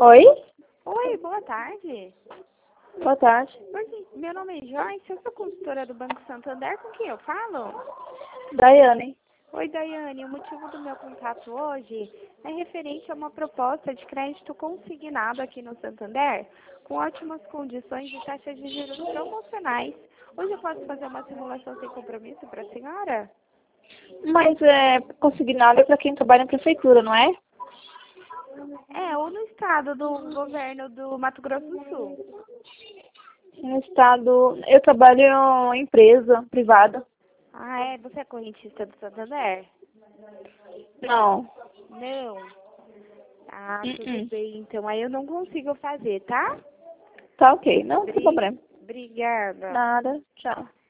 Oi? Oi, boa tarde. Boa tarde. Oi, meu nome é Joyce, eu sou consultora do Banco Santander, com quem eu falo? Daiane. Oi, Daiane, o motivo do meu contato hoje é referente a uma proposta de crédito consignado aqui no Santander, com ótimas condições e taxas de juros promocionais. Hoje eu posso fazer uma simulação sem compromisso para a senhora? Mas consignado é para quem trabalha na prefeitura, não é? Ou no estado do governo do Mato Grosso do Sul. No estado, eu trabalho em empresa privada. Ah, você é correntista do Santander? Não. Não. Ah, tudo Uh-uh. bem, então aí eu não consigo fazer, tá? Tá ok, não tem problema. Obrigada. Nada, tchau.